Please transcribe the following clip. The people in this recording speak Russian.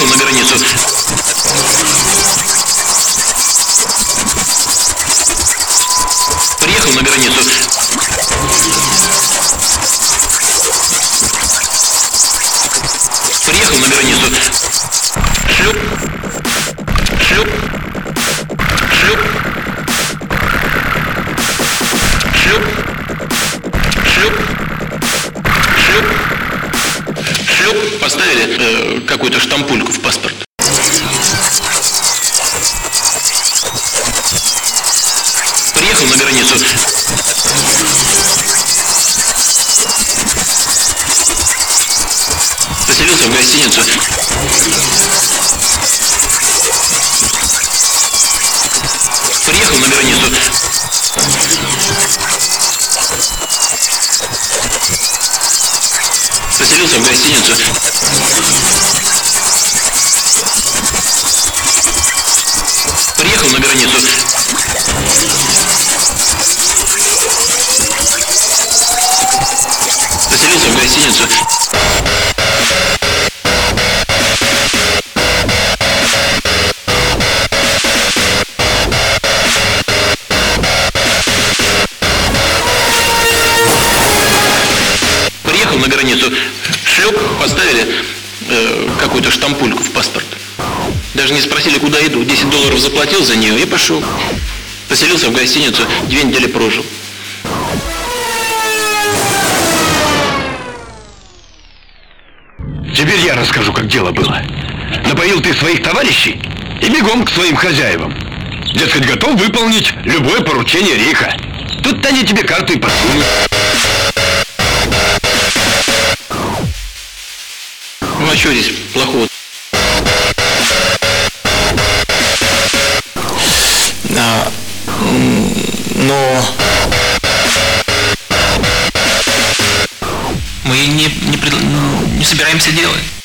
Приехал на границу. Приехал на границу. Приехал на границу. Шлюп. Шлюп. Шлюп. Шлюп. Шлюп. Шлюп. Шлюп. Поставили какую-то штампульку в паспорт. Приехал на границу. Поселился в гостиницу. Приехал на границу. Поселился в гостиницу. Приехал на границу. Поселился в гостиницу. Приехал на границу. Шлеп, поставили какую-то штампульку в паспорт. Даже не спросили, куда иду. $10 заплатил за нее и пошел. Поселился в гостиницу, 2 недели прожил. Теперь я расскажу, как дело было. Напоил ты своих товарищей и бегом к своим хозяевам. Дескать, готов выполнить любое поручение рейха. Тут они тебе карты подсунут. Ну а что здесь плохого? Но мы не собираемся делать.